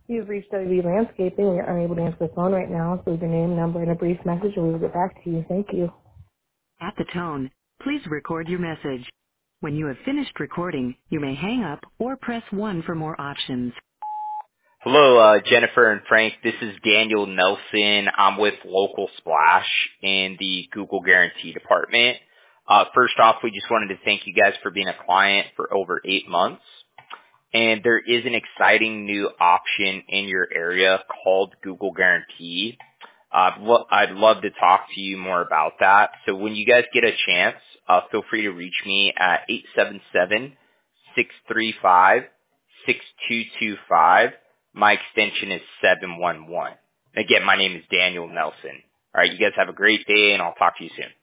You've reached WB Landscaping. We are unable to answer the phone right now, so leave your name, number, and a brief message, and we will get back to you. Thank you. At the tone, please record your message. When you have finished recording, you may hang up or press 1 for more options. Hello, Jennifer and Frank. This is Daniel Nelson. I'm with Local Splash in the Google Guarantee Department. First off, we just wanted to thank you guys for being a client for over 8 months. And there is an exciting new option in your area called Google Guarantee. I'd love to talk to you more about that. So when you guys get a chance, feel free to reach me at 877-635-6225. My extension is 711. Again, my name is Daniel Nelson. All right, you guys have a great day, and I'll talk to you soon.